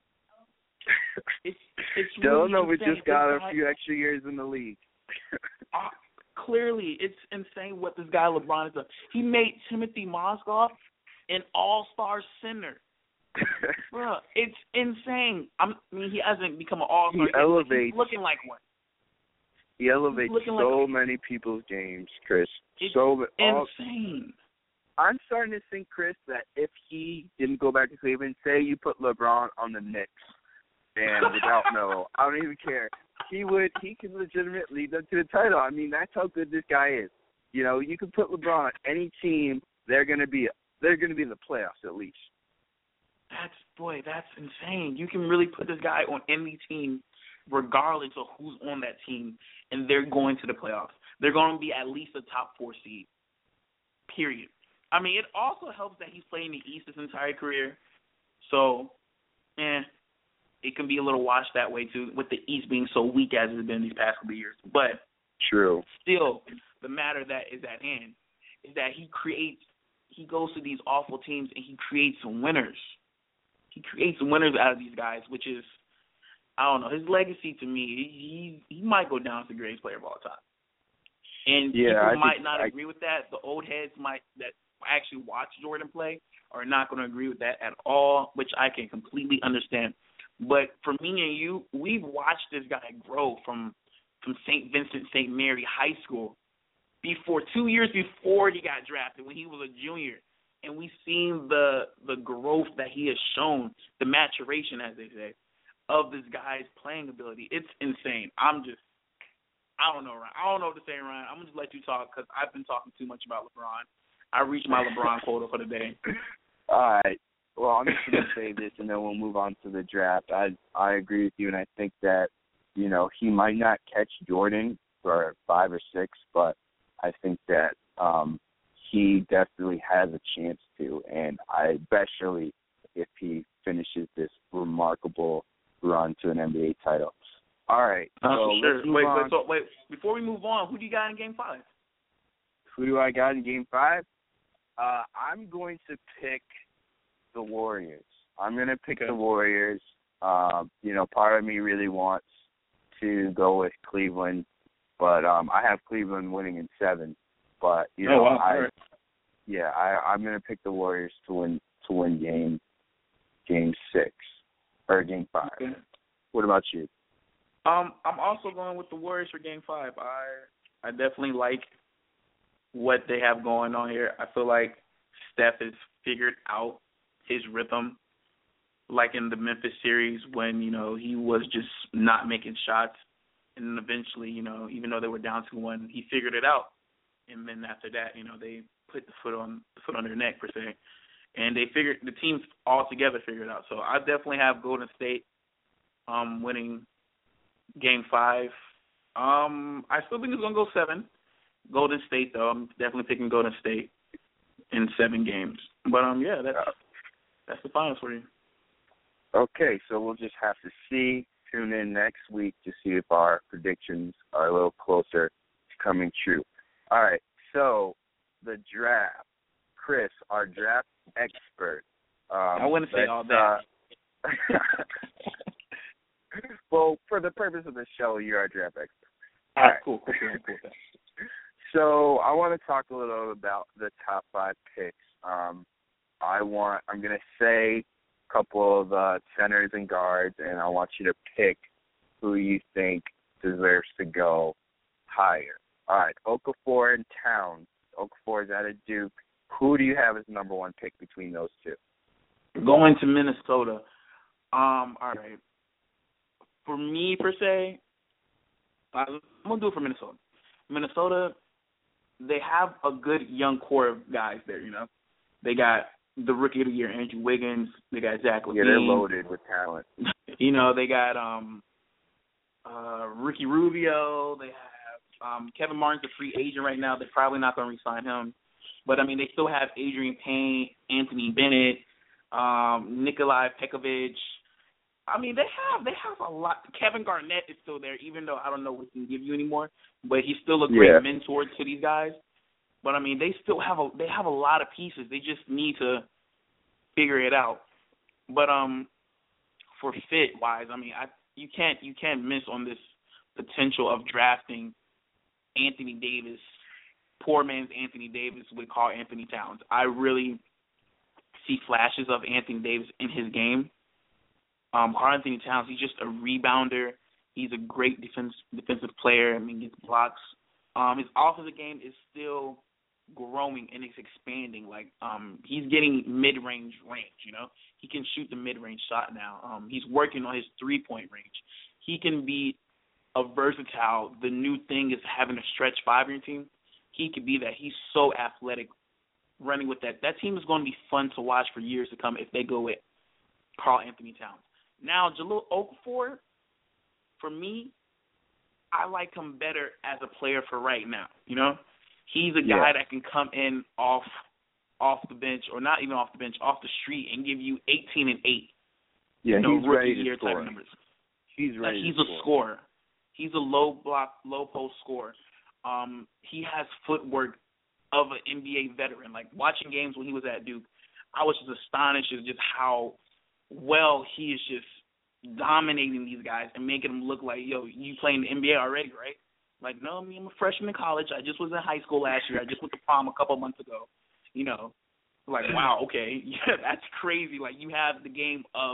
E: It's really
D: Villanova
E: insane.
D: just got a few extra years in the league.
E: Clearly, it's insane what this guy LeBron has done. He made Timothy Mozgov an all-star center. Bro, it's insane. He hasn't become an all-star. He's looking like one.
D: He elevates many people's games, Chris.
E: It's insane.
D: I'm starting to think, Chris, that if he didn't go back to Cleveland, say you put LeBron on the Knicks, and without Melo, I don't even care. He could legitimately lead them to the title. I mean, that's how good this guy is. You can put LeBron on any team, they're gonna be in the playoffs at least.
E: That's insane. You can really put this guy on any team, regardless of who's on that team, and they're going to the playoffs. They're going to be at least a top 4 seed. Period. I mean, it also helps that he's playing the East his entire career. So, it can be a little washed that way, too, with the East being so weak as it's been these past couple of years. But
D: true.
E: Still, the matter that is at hand is that he goes to these awful teams and he creates some winners. He creates winners out of these guys, which is, I don't know, his legacy to me, he might go down as the greatest player of all time. And people might not agree with that. The old heads that actually watch Jordan play are not going to agree with that at all, which I can completely understand. But for me and you, we've watched this guy grow from St. Vincent St. Mary High School before 2 years before he got drafted when he was a junior. And we've seen the growth that he has shown, the maturation, as they say, of this guy's playing ability. It's insane. I don't know, Ryan. I don't know what to say, Ryan. I'm going to just let you talk because I've been talking too much about LeBron. I reached my LeBron quota for the day.
D: All right. Well, I'm just going to say this, and then we'll move on to the draft. I agree with you, and I think that, you know, he might not catch Jordan for 5 or 6, but I think that he definitely has a chance to, and especially if he finishes this remarkable run to an NBA title. All right. So
E: sure.
D: let's
E: Wait. Before we move on, who do you got in Game 5?
D: Who do I got in Game 5? I'm going to pick the Warriors. I'm going to pick the Warriors. You know, part of me really wants to go with Cleveland, but I have Cleveland winning in 7. But you know, I'm going to pick the Warriors to win game 6 or Game 5.
E: Okay.
D: What about you?
E: I'm also going with the Warriors for Game 5. I definitely like what they have going on here. I feel like Steph has figured out his rhythm, like in the Memphis series when, you know, he was just not making shots. And then eventually, you know, even though they were down 2-1, he figured it out. And then after that, you know, they put the foot on their neck, per se. And the teams all together figured it out. So I definitely have Golden State winning Game 5. I still think it's going to go 7. Golden State, though. I'm definitely picking Golden State in 7 games. But, that's the finals for you.
D: Okay, so we'll just have to see. Tune in next week to see if our predictions are a little closer to coming true. All right, so the draft. Chris, our draft expert.
E: I wouldn't say all that.
D: Well, for the purpose of the show, you're our draft expert.
E: All right, cool.
D: So I want to talk a little about the top 5 picks. I'm going to say a couple of centers and guards, and I want you to pick who you think deserves to go higher. All right, Okafor and Towns. Okafor is out of Duke. Who do you have as number 1 pick between those two?
E: Going to Minnesota. All right. For me, per se, I'm going to do it for Minnesota. Minnesota, they have a good young core of guys there, you know. They got the Rookie of the Year, Andrew Wiggins. They got Zach LaVine.
D: Yeah, they're loaded with talent.
E: You know, they got Ricky Rubio. They have Kevin Martin's a free agent right now. They're probably not going to re-sign him. But, I mean, they still have Adrian Payne, Anthony Bennett, Nikolai Pekovic. I mean, they have a lot. Kevin Garnett is still there, even though I don't know what he can give you anymore. But he's still a great mentor to these guys. But I mean, they have a lot of pieces. They just need to figure it out. But for fit wise, I mean, you can't miss on this potential of drafting Anthony Davis, poor man's Anthony Davis with Karl Anthony Towns. I really see flashes of Anthony Davis in his game. Karl Anthony Towns, he's just a rebounder. He's a great defensive player. I mean, he gets blocks. His offensive game is still growing and it's expanding. Like, he's getting mid-range range, you know. He can shoot the mid-range shot now. He's working on his three-point range. He can be a versatile. The new thing is having a stretch 5 on your team. He could be that. He's so athletic running with that. That team is going to be fun to watch for years to come if they go with Karl Anthony Towns. Now, Jahlil Okafor, for me, I like him better as a player for right now, you know. He's a guy that can come in off the bench, or not even off the bench, off the street, and give you 18 and 8.
D: Yeah,
E: you know,
D: he's ready to
E: year
D: score.
E: type numbers.
D: He's ready.
E: He's a scorer. He's a low post scorer. He has footwork of an NBA veteran. Like, watching games when he was at Duke, I was just astonished at just how well he is just dominating these guys and making them look like, yo, you playing the NBA already, right? Like, no, I'm a freshman in college. I just was in high school last year. I just went to prom a couple months ago. You know, like, wow, okay, yeah, that's crazy. Like, you have the game of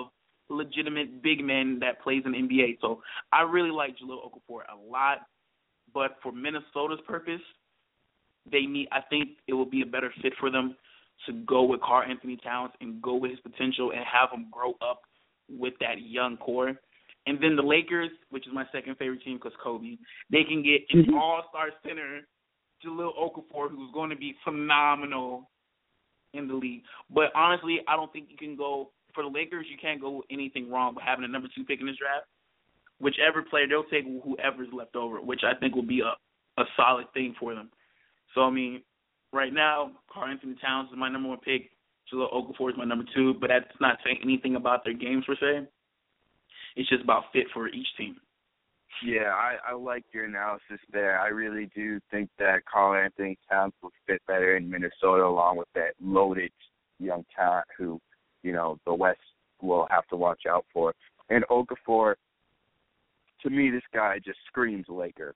E: legitimate big man that plays in the NBA. So I really like Jahlil Okafor a lot. But for Minnesota's purpose, I think it will be a better fit for them to go with Karl-Anthony Towns and go with his potential and have him grow up with that young core. And then the Lakers, which is my second favorite team because Kobe, they can get an all-star center, Jahlil Okafor, who's going to be phenomenal in the league. But honestly, I don't think you can go – for the Lakers, you can't go with anything wrong with having a number 2 pick in this draft. Whichever player, they'll take whoever's left over, which I think will be a solid thing for them. So, I mean, right now, Karl-Anthony Towns is my number 1 pick. Jahlil Okafor is my number 2, but that's not saying anything about their games per se. It's just about fit for each team.
D: Yeah, I like your analysis there. I really do think that Karl-Anthony Towns will fit better in Minnesota along with that loaded young talent who, you know, the West will have to watch out for. And Okafor, to me, this guy just screams Laker.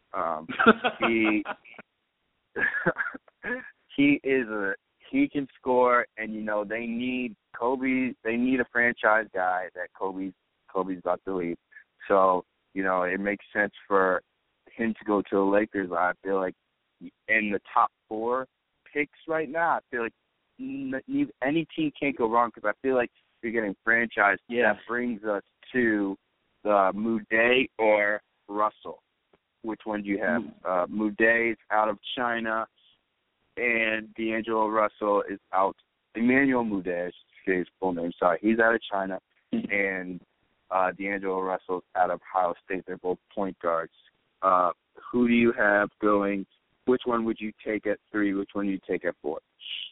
D: He can score, and you know they need Kobe. They need a franchise guy that Kobe's about to leave. So you know it makes sense for him to go to the Lakers. I feel like in the top 4 picks right now, I feel like any team can't go wrong because I feel like you're getting franchised.
E: Yeah.
D: That brings us to the Mudiay or Russell. Which one do you have? Muday's out of China, and D'Angelo Russell is out. Emmanuel Mudiay, his full name, sorry. He's out of China, and D'Angelo Russell's out of Ohio State. They're both point guards. Who do you have going? Which one would you take at 3? Which one do you take at 4?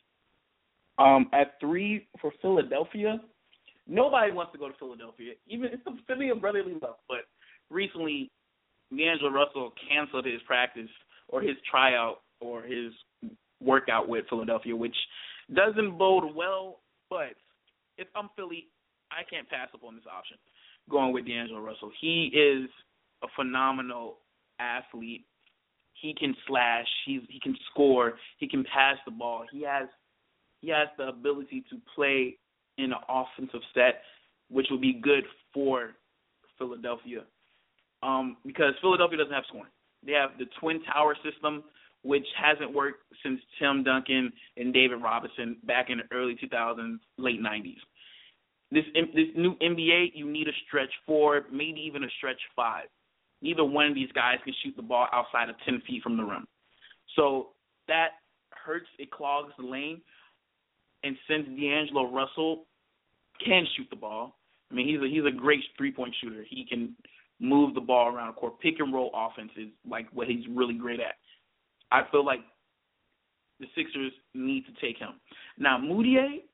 E: At 3 for Philadelphia, nobody wants to go to Philadelphia. Even it's the city of brotherly love. But recently, D'Angelo Russell canceled his practice or his tryout or his workout with Philadelphia, which doesn't bode well. But if I'm Philly, I can't pass up on this option, going with D'Angelo Russell. He is a phenomenal athlete. He can slash. He can score. He can pass the ball. He has the ability to play in an offensive set, which will be good for Philadelphia. Because Philadelphia doesn't have scoring. They have the Twin Tower system, which hasn't worked since Tim Duncan and David Robinson back in the early 2000s, late 90s. This new NBA, you need a stretch 4, maybe even a stretch 5. Neither one of these guys can shoot the ball outside of 10 feet from the rim. So that hurts. It clogs the lane. And since D'Angelo Russell can shoot the ball, I mean, he's a great three-point shooter. He can move the ball around the court. Pick-and-roll offense is like what he's really great at. I feel like the Sixers need to take him. Now, Mudiay,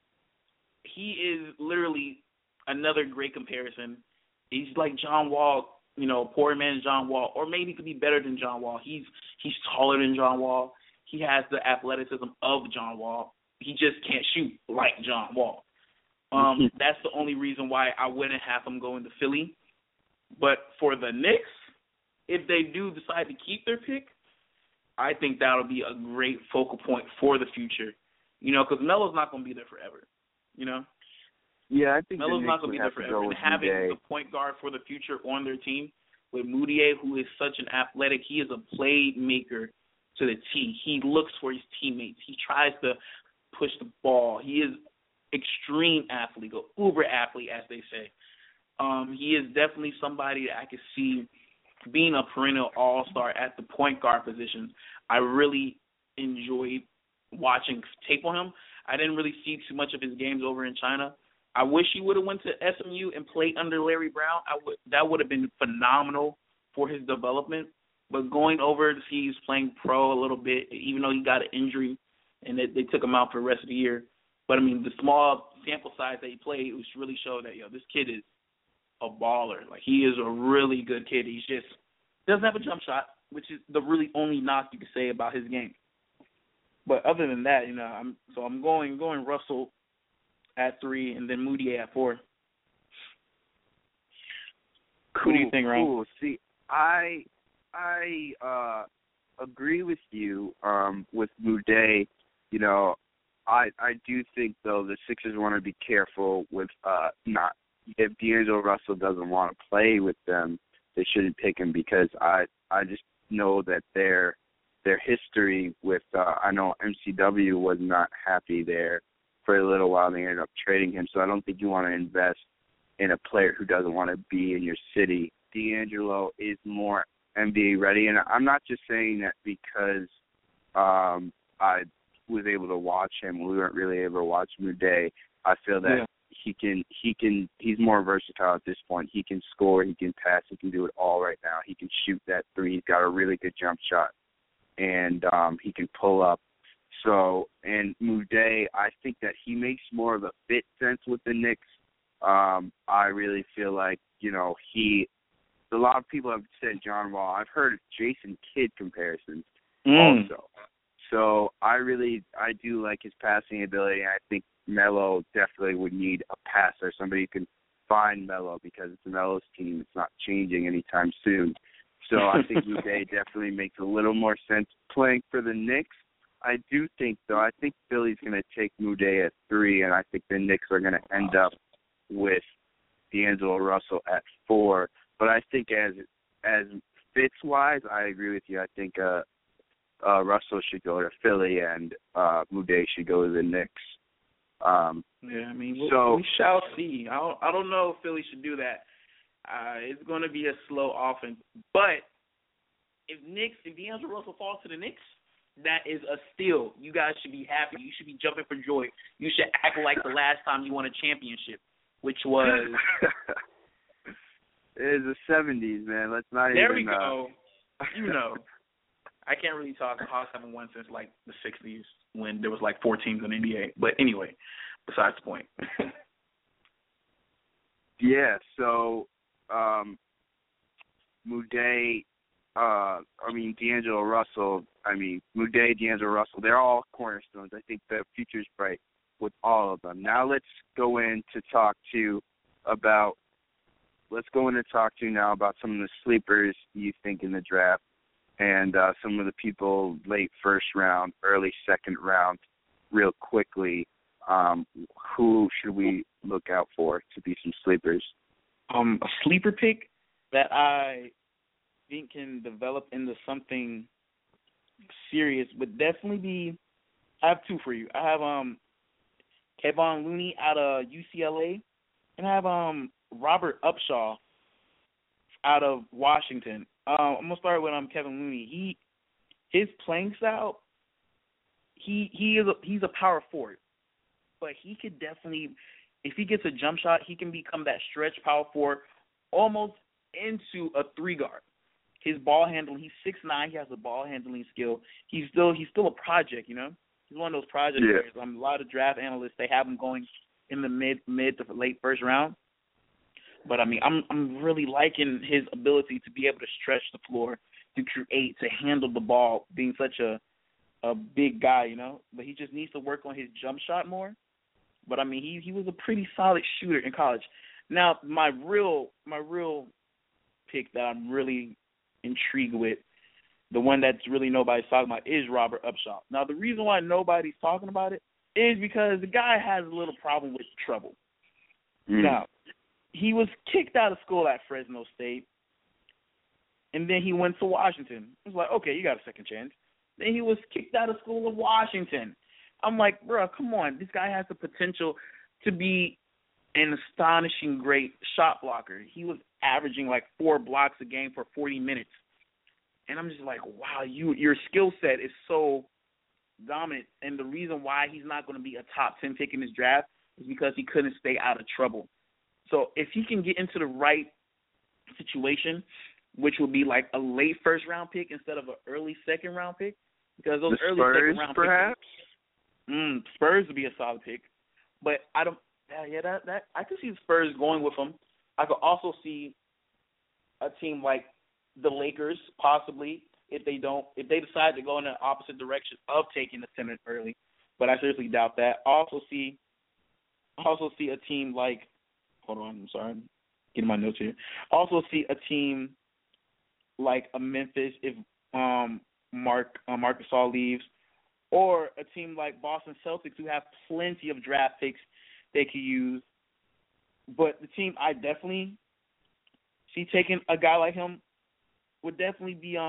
E: he is literally another great comparison. He's like John Wall, you know, poor man's John Wall, or maybe he could be better than John Wall. He's taller than John Wall. He has the athleticism of John Wall. He just can't shoot like John Wall. That's the only reason why I wouldn't have him go into Philly. But for the Knicks, if they do decide to keep their pick, I think that'll be a great focal point for the future. You know, because Melo's not going to be there forever. You know?
D: Yeah, I think
E: Melo's not going to be there forever. And having the point guard for the future on their team with Mudiay, who is such an athletic, he is a playmaker to the T. He looks for his teammates. He tries to push the ball. He is extreme athlete, or uber athlete, as they say. He is definitely somebody that I could see being a perennial all-star at the point guard position. I really enjoyed watching tape on him. I didn't really see too much of his games over in China. I wish he would have went to SMU and played under Larry Brown. That would have been phenomenal for his development. But going over to see he's playing pro a little bit, even though he got an injury and they took him out for the rest of the year. But, I mean, the small sample size that he played, it really showed that, this kid is a baller. Like, he is a really good kid. He's just doesn't have a jump shot, which is the really only knock you can say about his game. But other than that, I'm going Russell at 3 and then Mudiay at 4.
D: Cool,
E: what do you think, Ryan?
D: Cool. See, I agree with you with Mudiay. I do think, though, the Sixers want to be careful with not if D'Angelo Russell doesn't want to play with them, they shouldn't pick him, because I just know that their history with I know MCW was not happy there for a little while. They ended up trading him, so I don't think you want to invest in a player who doesn't want to be in your city. D'Angelo is more NBA ready, and I'm not just saying that because I was able to watch him. We weren't really able to watch Muday. I feel that he's more versatile at this point. He can score, he can pass, he can do it all right now. He can shoot that three. He's got a really good jump shot, and he can pull up. So, and Muday, I think that he makes more of a fit sense with the Knicks. I really feel like, a lot of people have said John Wall. I've heard Jason Kidd comparisons also. So I do like his passing ability, and I think Melo definitely would need a passer, somebody who can find Melo, because it's Melo's team. It's not changing anytime soon. So I think Muday definitely makes a little more sense playing for the Knicks. I do think, though, I think Philly's going to take Muday at 3, and I think the Knicks are going to end up with D'Angelo Russell at 4. But I think as fits-wise, I agree with you. I think Russell should go to Philly, and Muday should go to the Knicks.
E: We shall see. I don't know if Philly should do that. It's going to be a slow offense. But if D'Angelo Russell falls to the Knicks, that is a steal. You guys should be happy. You should be jumping for joy. You should act like the last time you won a championship, which was...
D: It is the 70s, man. Let's not
E: there
D: even...
E: There we go. I can't really talk. Hawks haven't won since, like, the 60s when there was, like, 4 teams in the NBA. But anyway, besides the point.
D: So Muday, D'Angelo Russell, Muday, D'Angelo Russell, they're all cornerstones. I think the future's bright with all of them. Now let's go in to talk to about some of the sleepers you think in the draft, and some of the people late first round, early second round, real quickly. Who should we look out for to be some sleepers?
E: A sleeper pick that I think can develop into something serious would definitely be, I have 2 for you. I have Kevon Looney out of UCLA, and I have Robert Upshaw out of Washington. I'm gonna start with Kevin Looney. His playing style, he's a power forward, but he could definitely, if he gets a jump shot, he can become that stretch power forward, almost into a 3 guard. His ball handling, he's 6'9", he has a ball handling skill. He's still a project, He's one of those project players. A lot of draft analysts, they have him going in the mid to late first round. But I'm really liking his ability to be able to stretch the floor, to create, to handle the ball, being such a big guy, But he just needs to work on his jump shot more. But he was a pretty solid shooter in college. Now my real pick that I'm really intrigued with, the one that's really nobody's talking about, is Robert Upshaw. Now the reason why nobody's talking about it is because the guy has a little problem with trouble. Now, he was kicked out of school at Fresno State, and then he went to Washington. It was like, okay, you got a second chance. Then he was kicked out of school in Washington. I'm like, bro, come on. This guy has the potential to be an astonishing great shot blocker. He was averaging like 4 blocks a game for 40 minutes. And I'm just like, wow, your skill set is so dominant. And the reason why he's not going to be a top 10 pick in this draft is because he couldn't stay out of trouble. So if he can get into the right situation, which would be like a late first round pick instead of an early second round pick, because those early second round picks, Spurs would be a solid pick. But I don't. That I could see the Spurs going with him. I could also see a team like the Lakers possibly if they decide to go in the opposite direction of taking the center early. But I seriously doubt that. I also see a team like. Hold on, I'm sorry. I'm getting my notes here. Also see a team like a Memphis if Marc Gasol leaves, or a team like Boston Celtics who have plenty of draft picks they could use. But the team I definitely see taking a guy like him would definitely be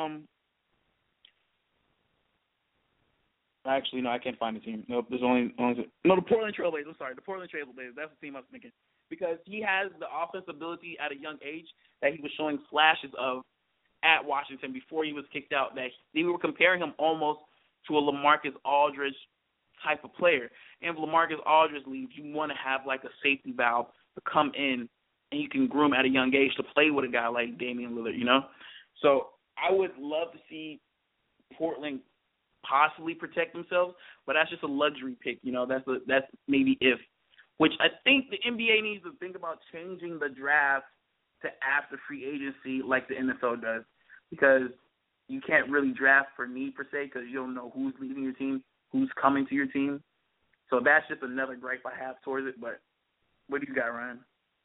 E: Actually, no, I can't find the team. Nope, there's only the Portland Trailblazers. I'm sorry, the Portland Trailblazers. That's the team I was thinking, because he has the offensive ability at a young age that he was showing flashes of at Washington before he was kicked out. That they were comparing him almost to a LaMarcus Aldridge type of player. And if LaMarcus Aldridge leaves, you want to have like a safety valve to come in and you can groom at a young age to play with a guy like Damian Lillard, you know? So I would love to see Portland possibly protect themselves, but that's just a luxury pick, you know? That's maybe if. Which I think the NBA needs to think about changing the draft to after free agency like the NFL does, because you can't really draft for need per se because you don't know who's leaving your team, who's coming to your team. So that's just another gripe I have towards it. But what do you got, Ryan?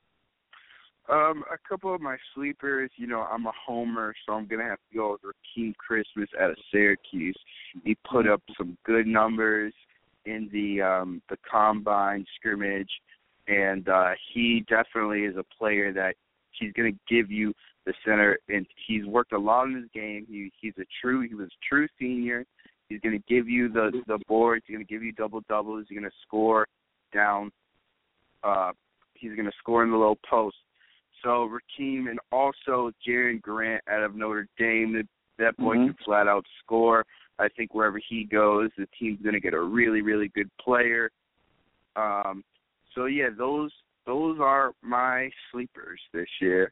D: A couple of my sleepers, you know, I'm a homer, so I'm going to have to go with Rakeem Christmas out of Syracuse. He put up some good numbers in the combine scrimmage, and he definitely is a player that he's going to give you the center, and he's worked a lot in his game. He was a true senior. He's going to give you the boards. He's going to give you double-doubles. He's going to score down. He's going to score in the low post. So Rakeem, and also Jaren Grant out of Notre Dame. That boy can flat out score. I think wherever he goes, the team's going to get a really, really good player. So yeah, those are my sleepers this year.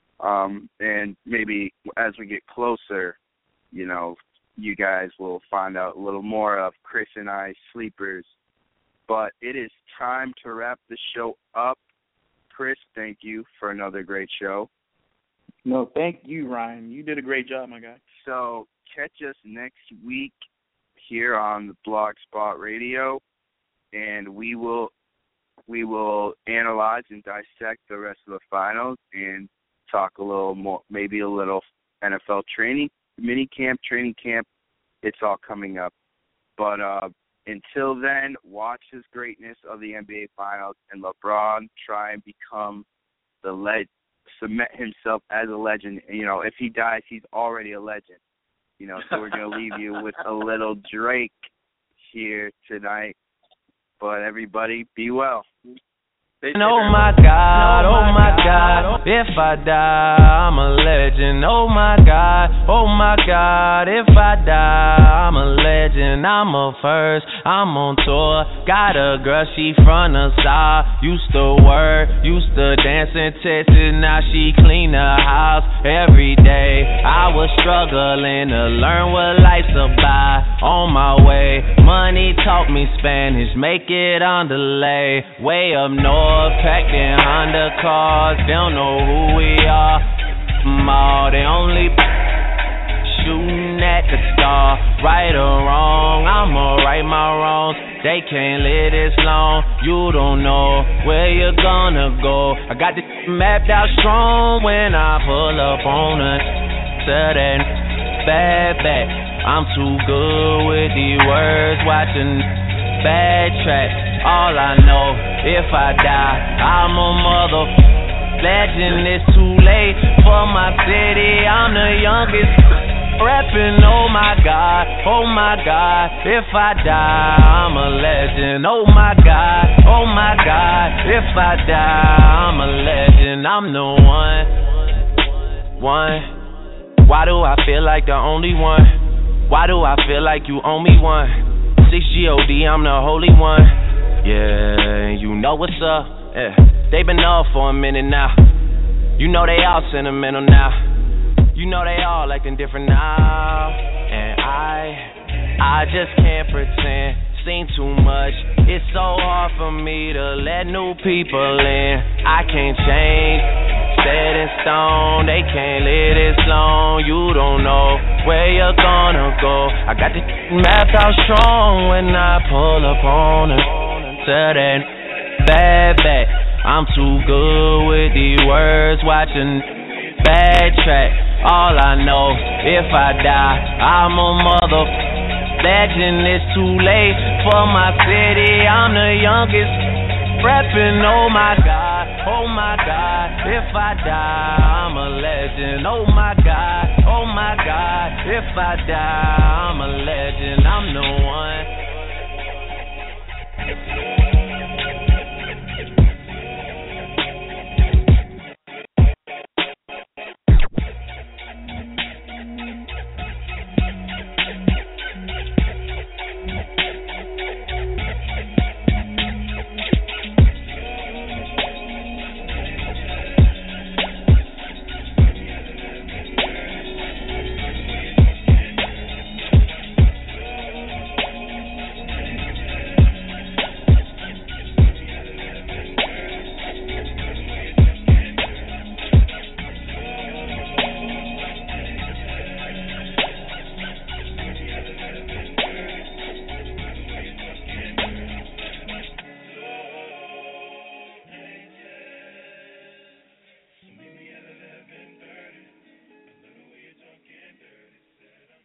D: And maybe as we get closer, you know, you guys will find out a little more of Chris and I's sleepers. But it is time to wrap the show up. Chris, thank you for another great show.
E: No, thank you, Ryan. You did a great job, my guy.
D: So catch us next week here on the Blogspot Radio, and we will analyze and dissect the rest of the finals and talk a little more, maybe a little NFL training camp. It's all coming up. But until then, watch this greatness of the NBA Finals and LeBron try and become cement himself as a legend. You know, if he dies, he's already a legend. You know, so we're going to leave you with a little Drake here tonight. But everybody, be well.
B: Oh my God, if I die, I'm a legend. Oh my God, if I die, I'm a legend. I'm a first, I'm on tour. Got a girl, she from the south. Used to work, used to dance in Texas. Now she clean the house every day. I was struggling to learn what life's about. On my way, money taught me Spanish, make it on delay. Way up north, packed in Honda cars, they don't know who we are. They only shooting at the star. Right or wrong, I'ma right my wrongs. They can't live this long. You don't know where you're gonna go. I got this mapped out strong when I pull up on it. To that bad back. I'm too good with these words, watching bad track. All I know, if I die, I'm a mother legend. It's too late for my city. I'm the youngest rapping. Oh my God, if I die, I'm a legend. Oh my God, if I die, I'm a legend. I'm the one. Why do I feel like the only one? Why do I feel like you owe me one? 6GOD, I'm the holy one. Yeah, you know what's up. Yeah, they been off for a minute now. You know they all sentimental now. You know they all acting different now. And I just can't pretend. Seen too much. It's so hard for me to let new people in. I can't change. Set in stone. They can't live this long. You don't know where you're gonna go. I got this mapped out strong when I pull up on it. To that bad back. I'm too good with these words, watching bad track. All I know, if I die, I'm a mother legend. It's too late for my city. I'm the youngest rapping. Oh my God.
F: Oh my God, if I die, I'm a legend. Oh my God, if I die, I'm a legend. I'm the one.